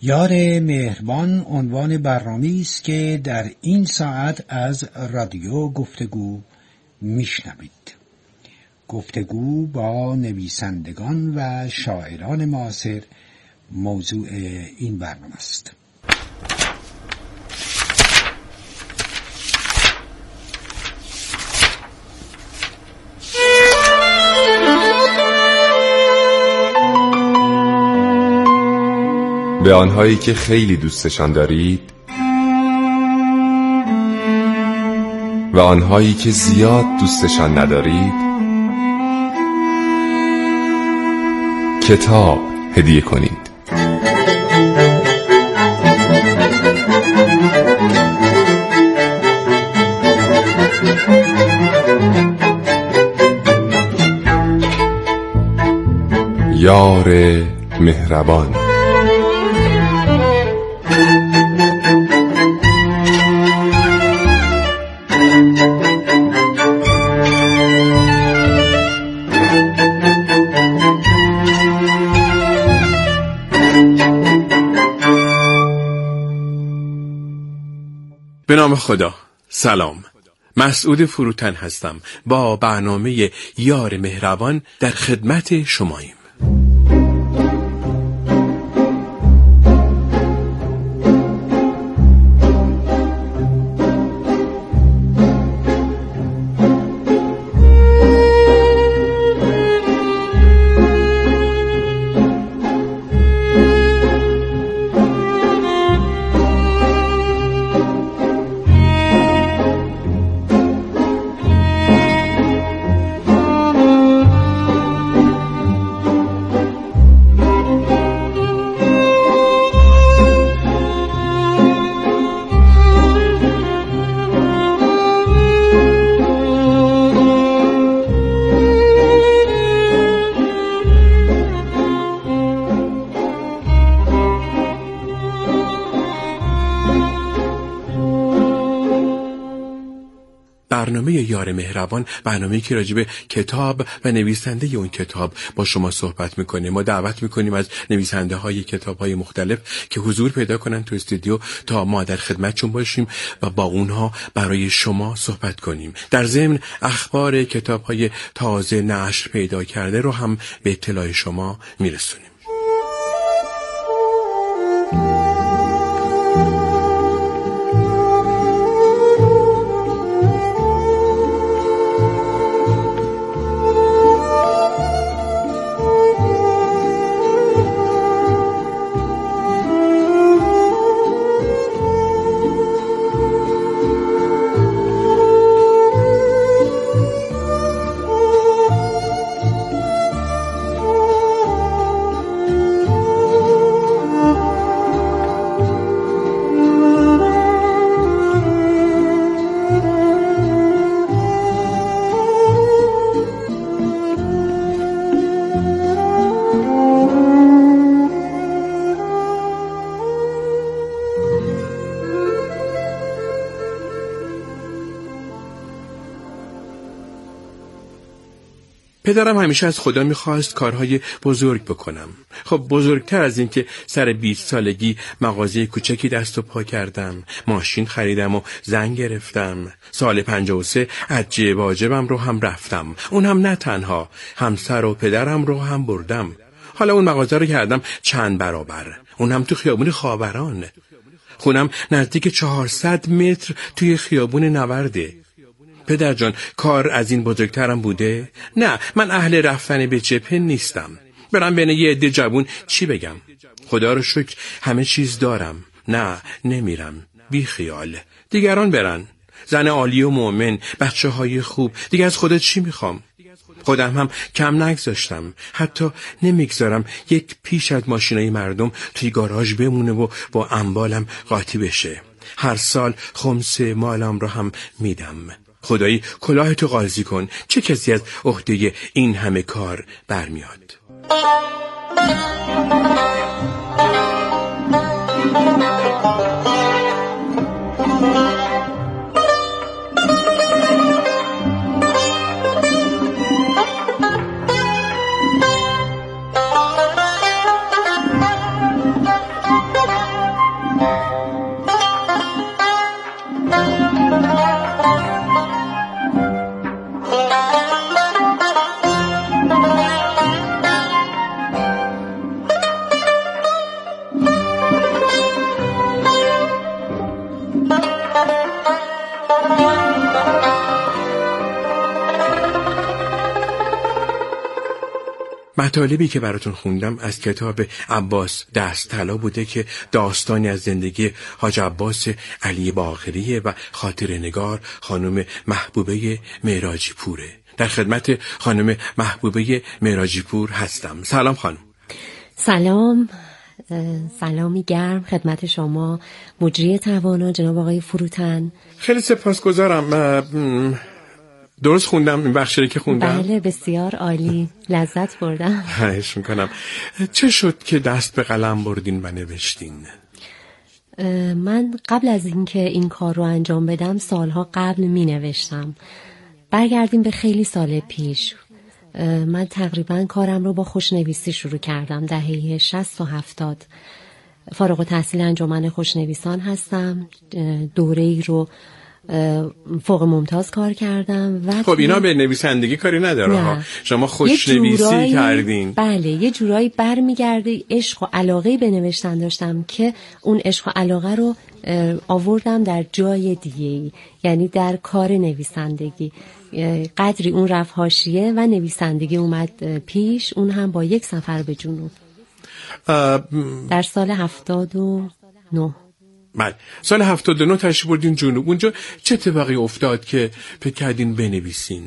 یار مهربان عنوان برنامه‌ای است که در این ساعت از رادیو گفتگو میشنوید. گفتگو با نویسندگان و شاعران معاصر موضوع این برنامه است. به آنهایی که خیلی دوستشان دارید و آنهایی که زیاد دوستشان ندارید کتاب هدیه کنید. یار مهربان. به نام خدا. سلام، مسعود فروتن هستم. با برنامه یار مهربان در خدمت شماییم. برنامه یار مهربان برنامه‌ای که راجع به کتاب و نویسنده اون کتاب با شما صحبت میکنه. ما دعوت میکنیم از نویسنده های کتاب های مختلف که حضور پیدا کنن تو استودیو تا ما در خدمتشون باشیم و با اونها برای شما صحبت کنیم. در ضمن اخبار کتاب های تازه نشر پیدا کرده رو هم به اطلاع شما میرسونیم. پدرم همیشه از خدا میخواست کارهای بزرگ بکنم. خب بزرگتر از این که سر 20 سالگی مغازه کوچکی دست و پا کردم، ماشین خریدم و زن گرفتم. سال 53 عجیب واجبم رو هم رفتم. اون هم نه تنها، همسر و پدرم رو هم بردم. حالا اون مغازه رو کردم چند برابر. اون هم تو خیابون خاوران. خونم نزدیک 400 متر توی خیابون نورده. پدر جان، کار از این بزرگترم بوده؟ نه، من اهل رفتن به جبهه نیستم. برم بین یه عده جوون چی بگم؟ خدا رو شکر همه چیز دارم. نه، نمیرم. بی خیال. دیگران برن. زن عالی و مؤمن، بچه های خوب. دیگه از خدا چی میخوام؟ خودم هم کم نگذاشتم. حتی نمیگذارم یک پیش از ماشینای مردم توی گاراژ بمونه و با انبالم قاطی بشه. هر سال خمس مالم رو هم میدم. خدایی کلاهتو قاضی کن. چه کسی از عهده این همه کار برمیاد؟ مطالبی که براتون خوندم از کتاب عباس دستطلا بوده که داستانی از زندگی حاج عباس علی باقریه و خاطره نگار خانم محبوبه معراجی پوره. در خدمت خانم محبوبه معراجی پور هستم. سلام خانم. سلامی گرم خدمت شما مجری توانا جناب آقای فروتن. خیلی سپاسگزارم. درست خوندم این بخشی که خوندم؟ بله بسیار عالی، لذت بردم. خواهش میکنم. چه شد که دست به قلم بردین و نوشتین؟ من قبل از اینکه این کار رو انجام بدم سالها قبل می نوشتم. برگردیم به خیلی سال پیش. من تقریبا کارم رو با خوشنویسی شروع کردم دهه 60 و 70. فارغ التحصیل انجمن خوشنویسان هستم. دوره‌ای رو فوق ممتاز کار کردم و خب اینا به نویسندگی کاری نداره ها. شما خوشنویسی کردین. بله یه جورایی برمیگرده عشق و علاقه به نوشتن داشتم که اون عشق و علاقه رو آوردم در جای دیگه‌ای، یعنی در کار نویسندگی. قدری اون رفت حاشیه و نویسندگی اومد پیش، اون هم با یک سفر به جنوب در سال 79. بله سال 79 تشریف بردین جنوب. اونجا چه اتفاقی افتاد که فکر کردین بنویسین؟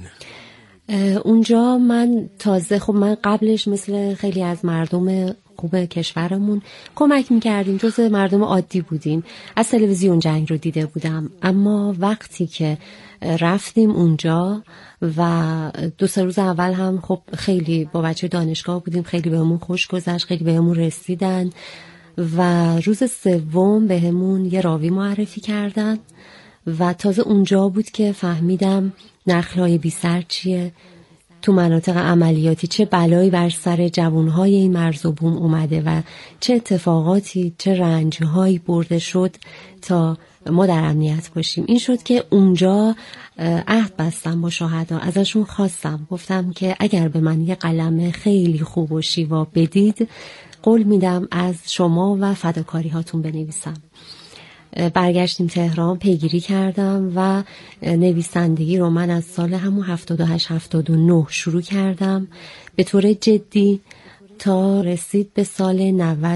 اونجا من تازه من قبلش مثل خیلی از مردم خوب کشورمون کمک میکردیم، جزء مردم عادی بودیم، از تلویزیون جنگ رو دیده بودم. اما وقتی که رفتیم اونجا و 2-3 روز اول هم خب خیلی با بچه دانشگاه بودیم، خیلی بهمون خوش گذشت، خیلی بهمون رسیدن و روز سوم بهمون یه راوی معرفی کردن و تازه اونجا بود که فهمیدم نخل‌های بی سر چیه، تو مناطق عملیاتی چه بلایی بر سر جوانهای این مرز و بوم اومده و چه اتفاقاتی، چه رنجهایی برده شد تا ما در امنیت باشیم. این شد که اونجا عهد بستم با شهدا، ازشون خواستم، گفتم که اگر به من یه قلم خیلی خوب و شیوا بدید قول میدم از شما و فداکاری هاتون بنویسم. برگشتیم تهران، پیگیری کردم و نویسندگی رو من از سال همون 78-79 شروع کردم به طور جدی تا رسید به سال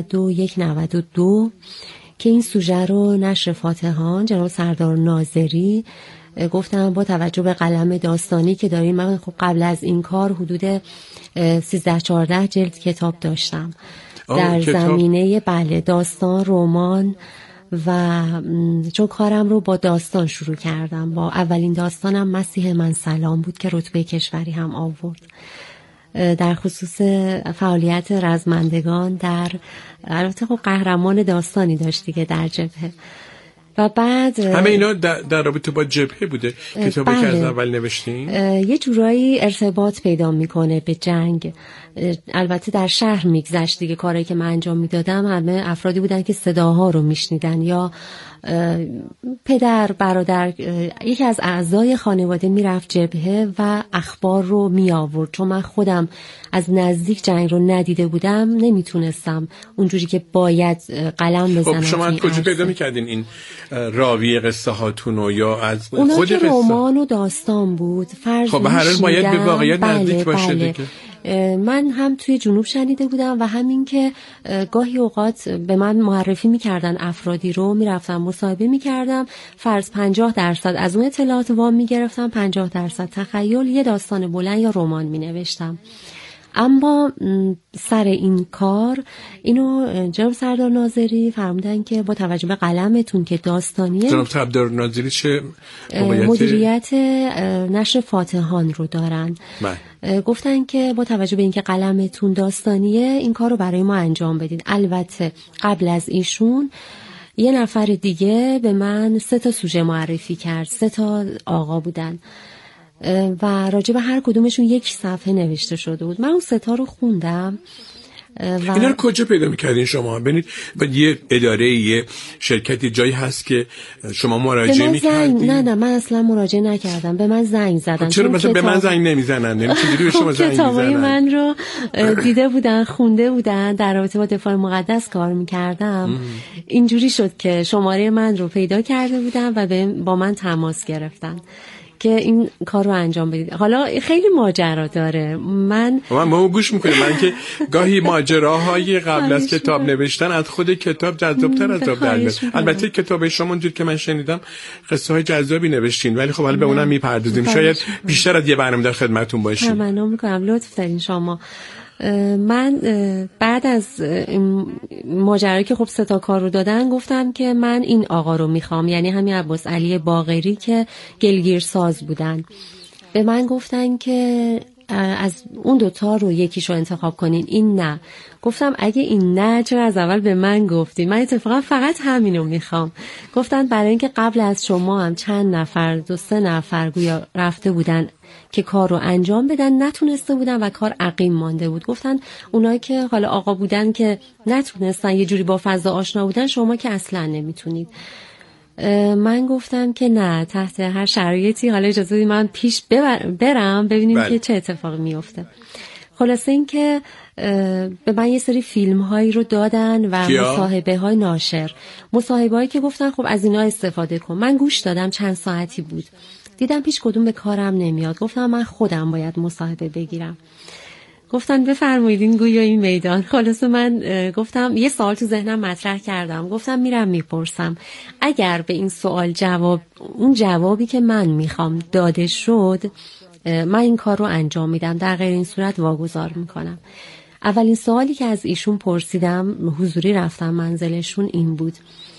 91-92 که این سوژه رو نشر فاتحان جناب سردار ناظری گفتم با توجه به قلم داستانی که داریم، من خب قبل از این کار حدود 13-14 جلد کتاب داشتم در زمینه داستان، رمان و چون کارم رو با داستان شروع کردم، با اولین داستانم مسیح من سلام بود که رتبه کشوری هم آورد. در خصوص فعالیت رزمندگان در البته خب قهرمان داستانی داشت دیگه در جبهه و بعد همه اینا در رابطه با جبهه بوده. کتابی که از اول نوشتین یه جورایی ارتباط پیدا میکنه به جنگ. البته در شهر میگذشت دیگه، کاری که من انجام میدادم همه افرادی بودن که صداها رو میشنیدن یا پدر، برادر، یکی از اعضای خانواده میرفت جبهه و اخبار رو می آورد. چون من خودم از نزدیک جنگ رو ندیده بودم نمیتونستم اونجوری که باید قلم بزنم. خب شما از کجا پیدا میکردین این راوی قصه هاتونو یا از اونا خود که قصه؟ رمان و داستان بود، فرض خب به هر حال باید به واقعیت نزدیک باشه دیگه. من هم توی جنوب شنیده بودم و همین که گاهی اوقات به من معرفی میکردن افرادی رو، میرفتم مصاحبه میکردم، فرض 50% از اون اطلاعات وام میگرفتم، 50% تخیل، یه داستان بلند یا رمان مینوشتم. اما سر این کار اینو جناب سردار ناظری فرمودن که با توجه به قلمتون که داستانیه، جناب سردار ناظری چه مدیریت نشر فاتحان رو دارن، گفتن که با توجه به اینکه قلمتون داستانیه این کار رو برای ما انجام بدین. البته قبل از ایشون یه نفر دیگه به من 3 سوژه معرفی کرد، 3 آقا بودن و راجع به هر کدومشون 1 صفحه نوشته شده بود. من اون 3 رو خوندم. اینا رو کجا پیدا میکردین شما؟ ببینید یه اداره، یه شرکتی، جایی هست که شما مراجعه میکردین؟ نه من اصلا مراجعه نکردم، به من زنگ زدن. چرا مثلا به من زنگ نمیزنن؟ چجوری به شما زنگ میزنن؟ کتابای من رو دیده بودن، خونده بودن، در رابطه با دفاع مقدس کار میکردم. اینجوری شد که شماره من رو پیدا کرده بودن و با من تماس گرفتن که این کار رو انجام بدید. حالا خیلی ماجرا داره. من گوش میکنم. من که گاهی ماجراهای قبل از کتاب نوشتن از خود کتاب جذاب‌تر از آب در میاد. البته کتاب شما اونجور که من شنیدم قصه های جذابی نوشتین، ولی خب حالا به اونم میپردازیم. شاید بیشتر از یه برنامه در خدمتتون باشیم. تمنا میکنم، لطف دارین شما. من بعد از ماجرایی که خب 3 تا کار رو دادن گفتم که من این آقا رو میخوام، یعنی همین عباس علی باقری که گلگیر ساز بودن. به من گفتن که از اون 2 تا رو یکیشو انتخاب کنین، این نه. گفتم اگه این نه چرا از اول به من گفتین؟ من اتفاقا فقط همینو میخوام. گفتن برای اینکه قبل از شما هم چند نفر 2-3 نفر گویا رفته بودن که کار رو انجام بدن، نتونسته بودن و کار عقیم مانده بود. گفتن اونایی که حالا آقا بودن که نتونستن، یه جوری با فضا آشنا بودن، شما که اصلا نمیتونید. من گفتم که نه، تحت هر شرایطی حالا اجازه بدید من پیش برم ببینیم که چه اتفاقی میفته. خلاصه این که به من یه سری فیلم هایی رو دادن و مصاحبه های ناشر، مصاحبه هایی که گفتن خب از اینا استفاده کن. من گوش دادم، چند ساعتی بود، دیدم پیش کدوم به کارم نمیاد. گفتم من خودم باید مصاحبه بگیرم. گفتن بفرمایید این گویا این میدان. خلاصه من گفتم یه سوال تو ذهنم مطرح کردم، گفتم میرم میپرسم، اگر به این سوال اون جوابی که من میخوام داده شد، من این کار رو انجام میدم، در غیر این صورت واگذار میکنم. اولین سوالی که از ایشون پرسیدم، حضوری رفتم منزلشون، این بود: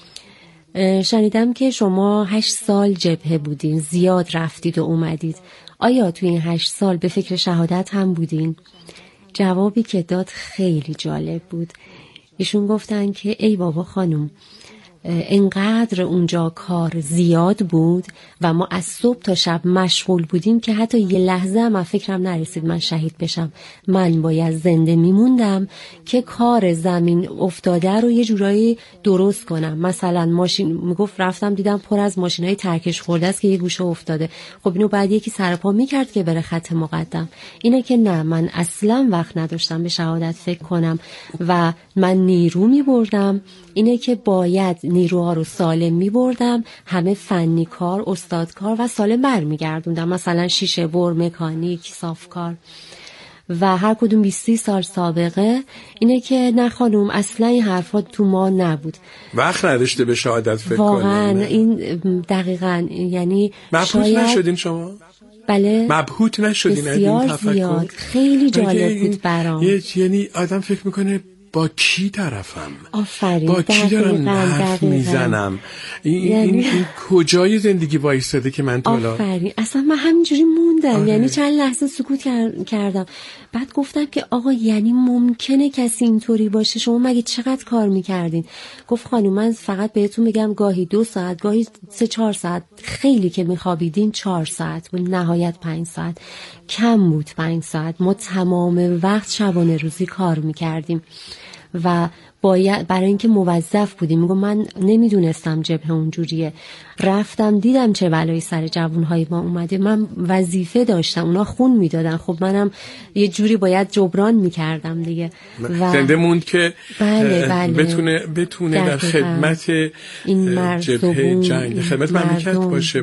شنیدم که شما 8 سال جبهه بودین، زیاد رفتید و اومدید، آیا توی این 8 سال به فکر شهادت هم بودین؟ جوابی که داد خیلی جالب بود. ایشون گفتن که ای بابا خانم، انقدر اونجا کار زیاد بود و ما از صبح تا شب مشغول بودیم که حتی یه لحظه هم فکرم نرسید من شهید بشم. من باید زنده میموندم که کار زمین افتاده رو یه جورایی درست کنم. مثلا ماشین، میگفت رفتم دیدم پر از ماشینای ترکش خورده است که یه گوشه افتاده، خب اینو بعد یکی سرپا میکرد که بره خط مقدم. اینه که نه، من اصلا وقت نداشتم به شهادت فکر کنم و من نیرو میبردم. اینه که باید نیروها رو سالم میبردم، همه فنی کار، استادکار و سالم برمیگردوندم، مثلا شیشه بر، مکانیک، صافکار و هر کدوم 20 سال سابقه. اینه که نه خانم، اصلا این حرفا تو ما نبود. وقت نداشته به شهادت فکر کنیم. واقعا این دقیقاً، یعنی مبهوت نشدین شما؟ بله، مبهوت نشدین از این تفکر؟ زیاد. خیلی جالب بود برام. یعنی آدم فکر میکنه با کی طرفم؟ آفرین، با کی دارم حرف میزنم؟ این کجای زندگی وایستاده که من تو آفرین، اصلا من همینجوری موندم. یعنی چند لحظه سکوت کردم، بعد گفتم که آقا یعنی ممکنه کسی اینطوری باشه؟ شما مگه چقدر کار میکردین؟ گفت خانم من فقط بهتون میگم گاهی 2 ساعت، گاهی 3-4 ساعت، خیلی که میخوابیدین 4 ساعت بود، نهایت 5 ساعت، کم بود 5 ساعت. ما تمام وقت شبانه روزی کار میکردیم و باید برای اینکه موظف بودیم. میگم من نمیدونستم جبهه اونجوریه، رفتم دیدم چه بلایی سر جوانهای ما اومده، من وظیفه داشتم، اونا خون میدادن، خب منم یه جوری باید جبران میکردم دیگه. زنده موند که بله. بتونه در خدمت این جبهه جنگ، خدمت مملکت باشه.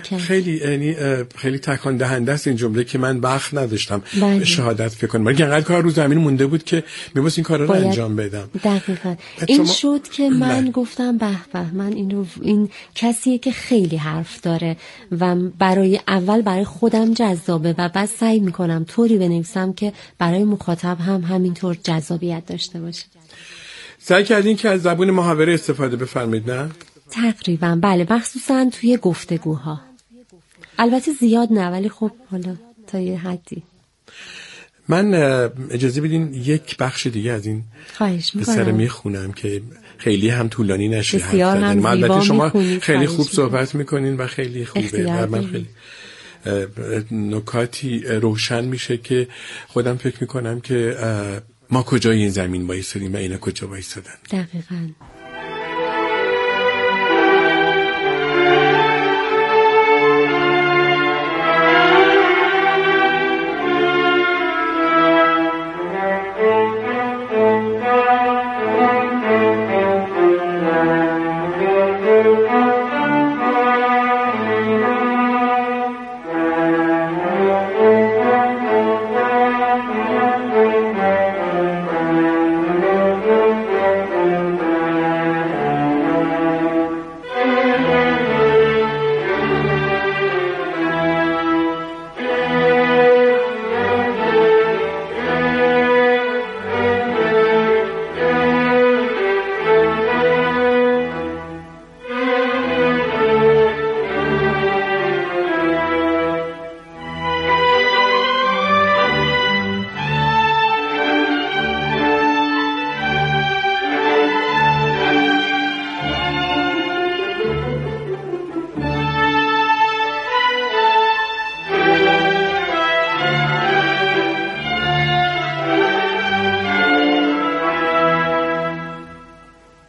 خیلی تکان دهنده است این جمله که من وقت نداشتم به شهادت فکر کنم. من انقدر کار رو زمین مونده بود که می‌باید این کارا رو انجام بدم. دقیقاً این شد که من گفتم به من این کسیه که خیلی حرف داره و برای خودم جذابه و بعد سعی میکنم طوری بنویسم که برای مخاطب هم همینطور جذابیت داشته باشه. سعی کردین که از زبون محاوره استفاده بفرمایید؟ نه تقریبا بله، مخصوصا توی گفتگوها، البته زیاد نه، ولی خب حالا تا یه حدی. من اجازه بدین یک بخش دیگه از این بسر میخونم که خیلی هم طولانی نشه. البته شما خیلی خوب صحبت میکنین و خیلی خوبه و من خیلی نکاتی روشن میشه که خودم فکر میکنم که ما کجای این زمین وایسادیم و اینا کجا وایسادن. دقیقاً.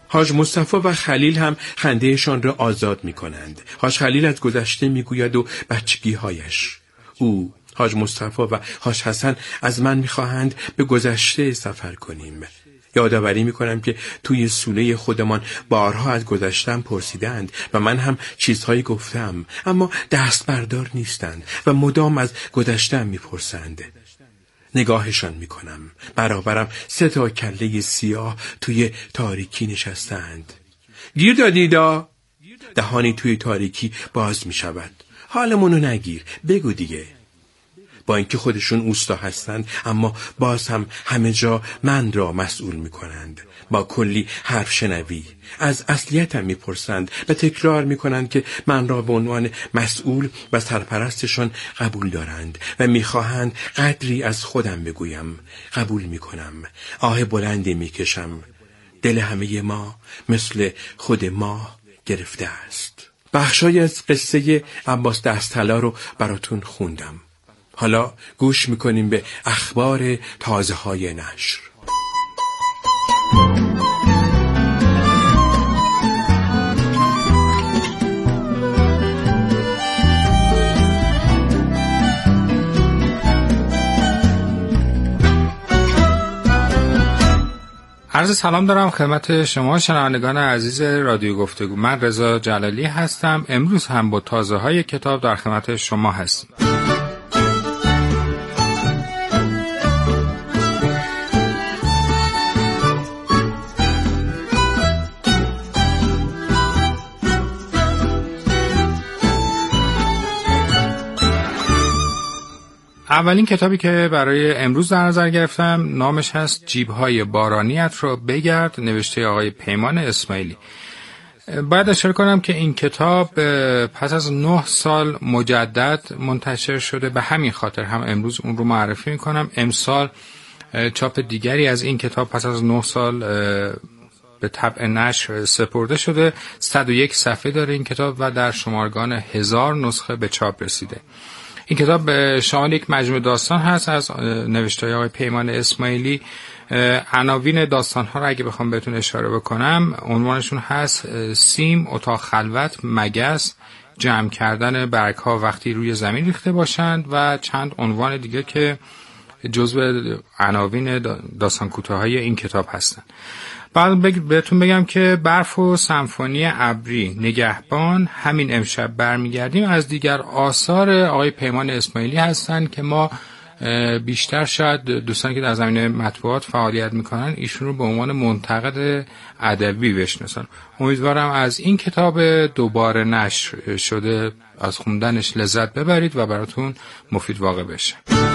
حاج مصطفی و خلیل هم خندهشان را آزاد می کنند. حاج خلیل از گذشته می گوید و بچگی‌هایش. او، حاج مصطفی و حاج حسن از من می خواهند به گذشته سفر کنیم. یادآوری می کنم که توی سوله خودمان بارها از گذشتم پرسیدند و من هم چیزهایی گفتم، اما دست بردار نیستند و مدام از گذشتم می پرسند. نگاهشان می کنم. برابرم 3 کله سیاه توی تاریکی نشستند. گیر دادیدا؟ دهانی توی تاریکی باز می شود. حالمونو نگیر، بگو دیگه. با اینکه خودشون اوستا هستند، اما باز هم همه جا من را مسئول می کنند. با کلی حرف شنوی از اصلیتم می پرسند و تکرار می کنند که من را به عنوان مسئول و سرپرستشان قبول دارند و می خواهند قدری از خودم بگویم. قبول می کنم. آه بلندی می کشم. دل همه ما مثل خود ما گرفته است. بخشای از قصه عباس دستطلا رو براتون خوندم. حالا گوش میکنیم به اخبار تازه های نشر. عرض سلام دارم خدمت شما شنوندگان عزیز رادیو گفتگو. من رضا جلالی هستم. امروز هم با تازه های کتاب در خدمت شما هستیم. اولین کتابی که برای امروز در نظر گرفتم نامش هست جیب‌های بارانیت رو بگرد، نوشته آقای پیمان اسماعیلی. باید اشاره کنم که این کتاب پس از 9 سال مجدد منتشر شده، به همین خاطر هم امروز اون رو معرفی میکنم. امسال چاپ دیگری از این کتاب پس از 9 سال به طبع نشر سپرده شده. 101 صفحه داره این کتاب و در شمارگان 1000 نسخه به چاپ رسیده. این کتاب شامل یک مجموعه داستان هست از نوشته آقای پیمان اسماعیلی. عناوین داستان ها رو اگه بخوام بهتون اشاره بکنم، عنوانشون هست سیم، اتاق خلوت، مگس، جمع کردن برگ ها وقتی روی زمین ریخته باشند و چند عنوان دیگه که جزو عناوین داستان کوتاهای این کتاب هستن. بعد بهتون بگم که برف و سمفونی ابری، نگهبان، همین امشب برمیگردیم از دیگر آثار آقای پیمان اسماعیلی هستند که ما بیشتر شاید دوستانی که در زمینه مطبوعات فعالیت میکنن ایشون رو به عنوان منتقد ادبی بشناسن. امیدوارم از این کتاب دوباره نشر شده از خوندنش لذت ببرید و براتون مفید واقع بشه.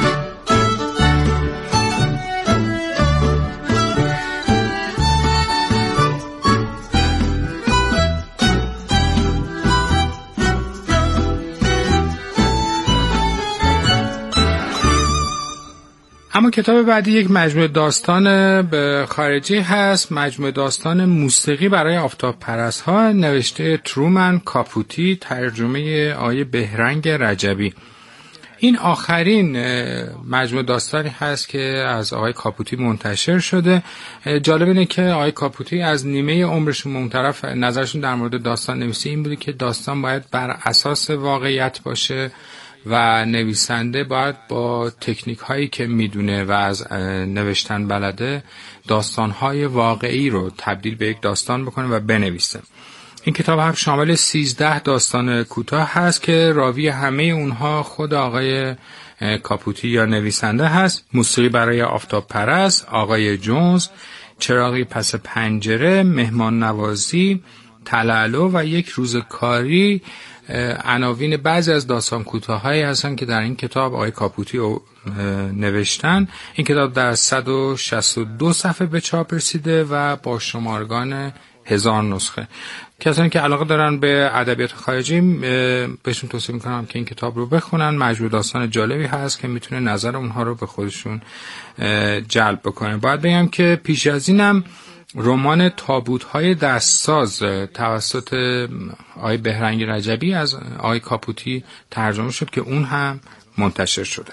اما کتاب بعدی یک مجموعه داستان به خارجی هست، مجموعه داستان موسیقی برای آفتاب پرست ها، نوشته ترومن کاپوتی، ترجمه آقای بهرنگ رجبی. این آخرین مجموعه داستانی هست که از آقای کاپوتی منتشر شده. جالب اینه که آقای کاپوتی از نیمه عمرشون اون طرف نظرشون در مورد داستان نویسی این بوده که داستان باید بر اساس واقعیت باشه و نویسنده باید با تکنیک هایی که میدونه و از نوشتن بلده داستان های واقعی رو تبدیل به یک داستان بکنه و بنویسه. این کتاب هم شامل 13 داستان کوتاه هست که راوی همه اونها خود آقای کاپوتی یا نویسنده هست. موسیقی برای آفتاب پرست، آقای جونز، چراغی پس پنجره، مهمان نوازی، تلالو و یک روز کاری عناوین بعضی از داستان کوتاهایی هستن که در این کتاب آقای کاپوتی نوشتن. این کتاب در 162 صفحه به چاپ رسیده و با شمارگان 1000 نسخه. کسانی که علاقه دارن به ادبیات خارجی بهشون توصیه میکنم که این کتاب رو بخونن. مجموعه داستان جالبی هست که میتونه نظر اونها رو به خودشون جلب بکنه. باید بگم که پیش از اینم رمان تابوت‌های دستساز توسط آقای بهرنگ رجبی از آقای کاپوتی ترجمه شد که اون هم منتشر شده.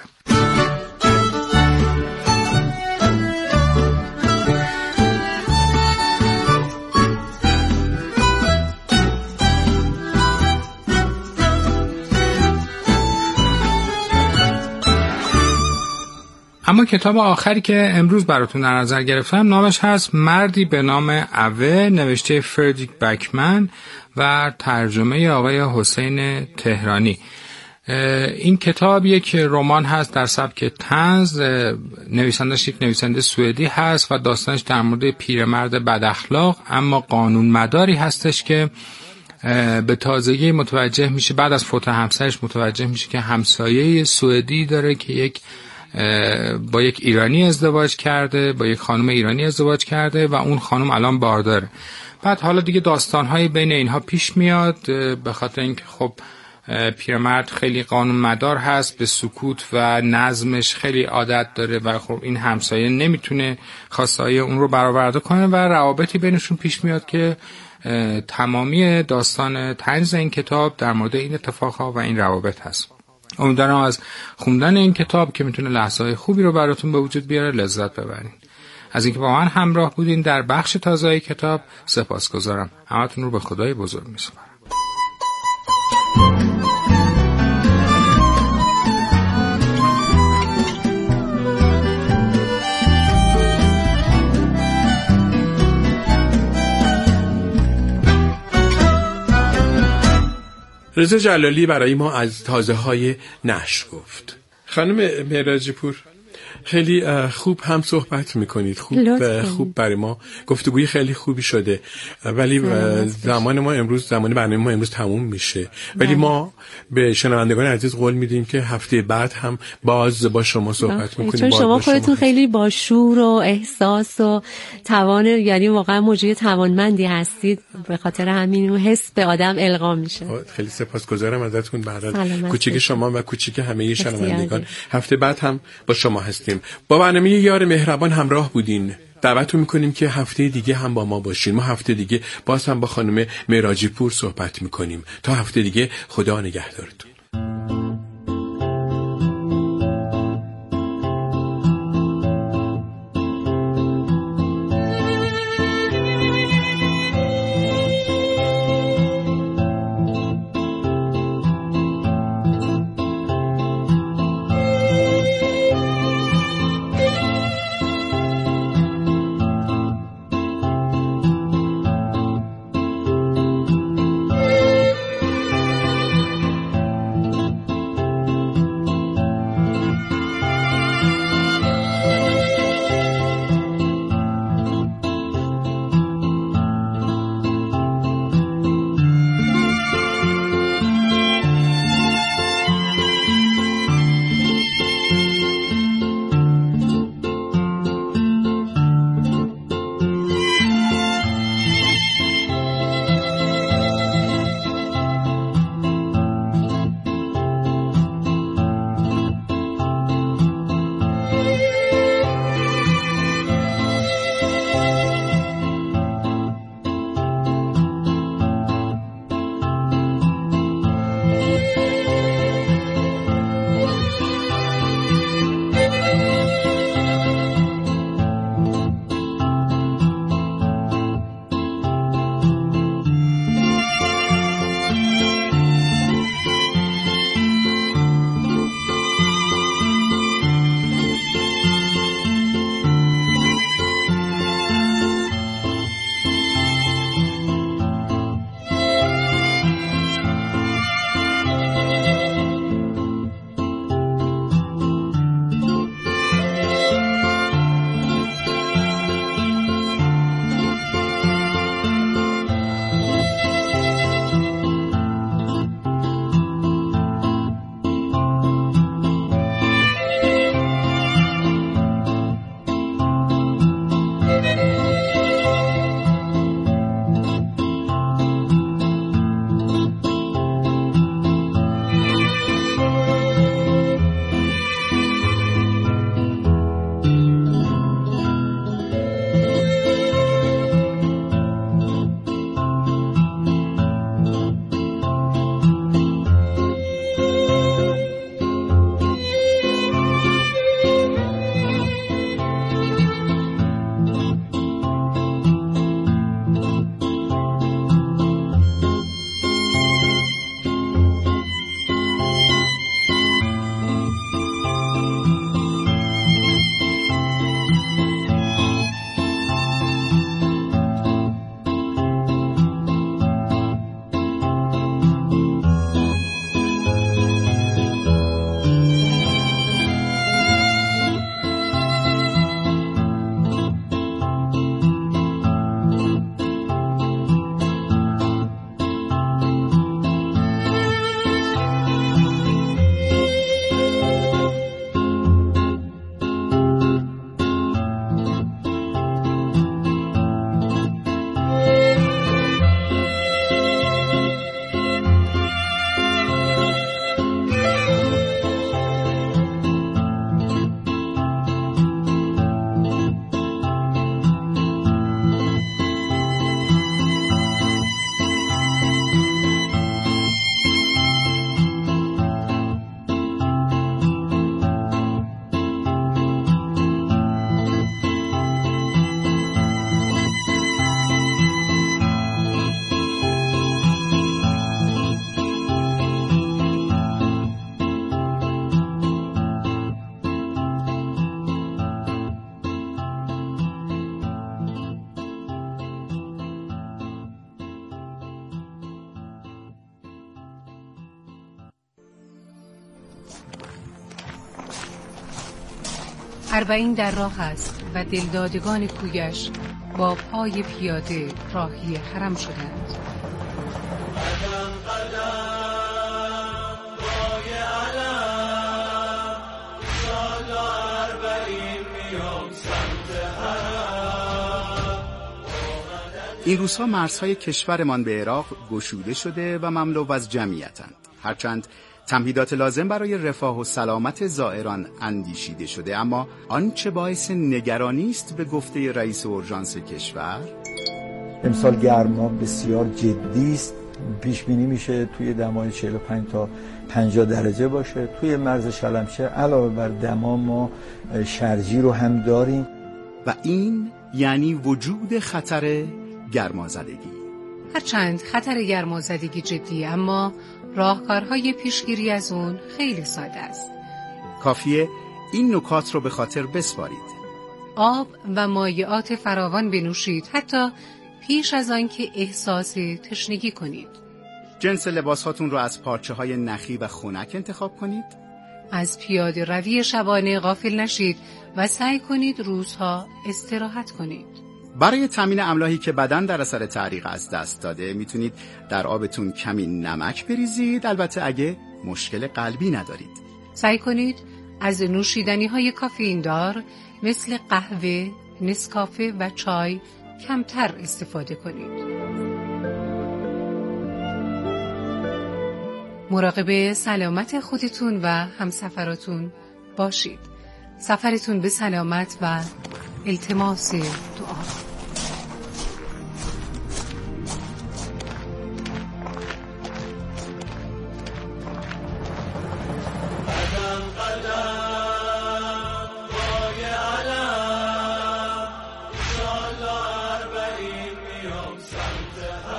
اما کتاب آخری که امروز براتون در نظر گرفتم نامش هست مردی به نام اوه، نوشته فردریک بکمن و ترجمه آقای حسین تهرانی. این کتاب یک رمان هست در سبک طنز، نویسندش یک نویسنده سوئدی هست و داستانش در مورد پیرمرد بد اخلاق اما قانون مداری هستش که به تازگی متوجه میشه، بعد از فوت همسرش متوجه میشه که همسایه سوئدی داره که با یک ایرانی ازدواج کرده، با یک خانم ایرانی ازدواج کرده و اون خانم الان بارداره. بعد حالا دیگه داستان‌های بین اینها پیش میاد، به خاطر اینکه خب پیرمرد خیلی قانون مدار هست، به سکوت و نظمش خیلی عادت داره و خب این همسایه نمیتونه خواسته‌های اون رو برآورده کنه و روابطی بینشون پیش میاد که تمامی داستان طنز این کتاب در مورد این اتفاقها و این روابط هست. امیدوارم از خوندن این کتاب که میتونه لحظه‌های خوبی رو براتون به وجود بیاره لذت ببرین. از اینکه با من همراه بودین در بخش تازه کتاب سپاسگزارم. همتون رو به خدای بزرگ میسپارم. رضا جلالی برای ما از تازه‌های نشر گفت. خانم معراجی پور، خیلی خوب هم صحبت میکنید، خوب برای ما گفتگوی خیلی خوبی شده، ولی زمان برنامه ما امروز تموم میشه، ولی ما به شنوندگان عزیز قول میدیم که هفته بعد هم باز با شما صحبت میکنیم، چون شما خودتون خیلی با شور و احساس و توان، یعنی واقعا موجود توانمندی هستید، به خاطر همین اون حس به آدم القا میشه. خیلی سپاسگزارم ازتون برای کوچیک شما و کوچیک همه شنوندگان. هفته بعد هم با شما هستیم. با برنامه یار مهربان همراه بودین. دعوتتون میکنیم که هفته دیگه هم با ما باشین. ما هفته دیگه باز هم با خانم معراجی پور صحبت میکنیم. تا هفته دیگه، خدا نگهدارتون. اربعین در راه است و دلدادگان کویش با پای پیاده راهی حرم شدند. قدم قدم پای علم انشالله اربعین میام سمت حرم. این روزها مرزهای کشورمان به عراق گشوده شده و مملو از جمعیتند. هرچند تمهیدات لازم برای رفاه و سلامت زائران اندیشیده شده، اما آنچه باعث نگرانی است به گفته رئیس اورژانس کشور، امسال گرما بسیار جدی است. پیش بینی میشه توی دمای 45 تا 50 درجه باشه. توی مرز شلمچه علاوه بر دما ما شرجی رو هم داریم و این یعنی وجود خطر گرمازدگی. هرچند خطر گرمازدگی جدی، اما راهکارهای پیشگیری از اون خیلی ساده است. کافیه این نکات رو به خاطر بسپارید. آب و مایعات فراوان بنوشید، حتی پیش از آن که احساس تشنگی کنید. جنس لباساتون رو از پارچه‌های نخی و خنک انتخاب کنید. از پیاده روی شبانه غافل نشید و سعی کنید روزها استراحت کنید. برای تامین املاحی که بدن در اثر تعریق از دست داده، میتونید در آبتون کمی نمک بریزید، البته اگه مشکل قلبی ندارید. سعی کنید از نوشیدنی‌های کافئین دار مثل قهوه، نسکافه و چای کمتر استفاده کنید. مراقب سلامت خودتون و همسفراتون باشید. سفرتون به سلامت و التماس